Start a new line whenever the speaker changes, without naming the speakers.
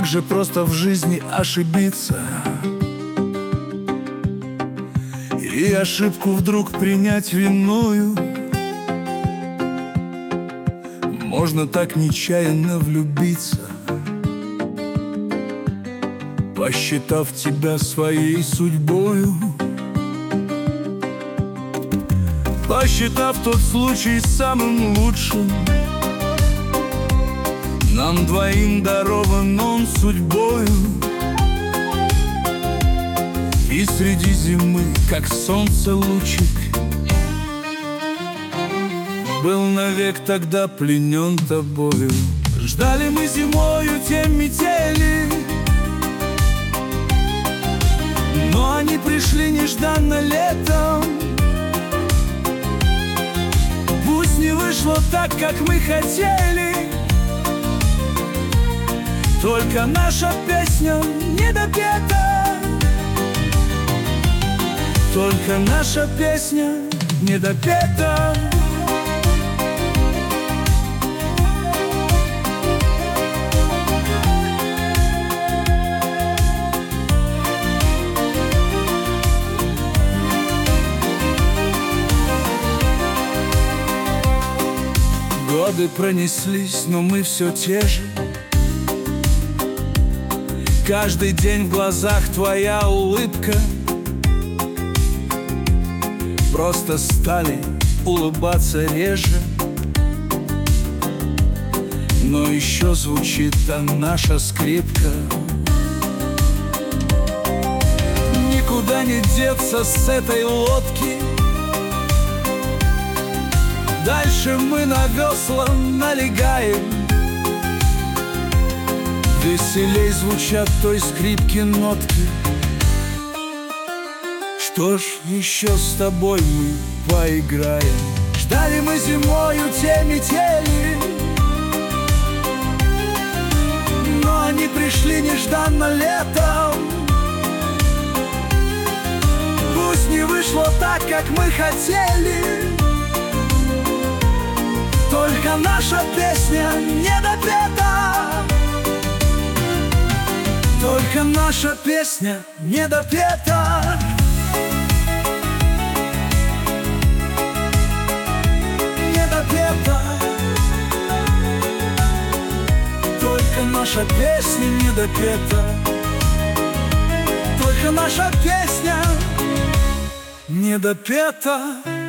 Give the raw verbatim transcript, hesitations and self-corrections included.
Как же просто в жизни ошибиться и ошибку вдруг принять виною. Можно так нечаянно влюбиться, посчитав тебя своей судьбою, посчитав тот случай самым лучшим. Нам двоим дарован он судьбою, и среди зимы, как солнце лучик, был навек тогда пленен тобою. Ждали мы зимою те метели, но они пришли нежданно летом. Пусть не вышло так, как мы хотели, только наша песня не допета, только наша песня не допета. Годы пронеслись, но мы все те же. Каждый день в глазах твоя улыбка. Просто стали улыбаться реже, но еще звучит там наша скрипка. Никуда не деться с этой лодки, дальше мы на весла налегаем. Веселей звучат той скрипки нотки. Что ж, еще с тобой мы поиграем. Ждали мы зимою те метели, но они пришли нежданно летом. Пусть не вышло так, как мы хотели, только наша песня не допета, только наша песня не допета. Не допета, только наша песня не допета, только наша песня не допета.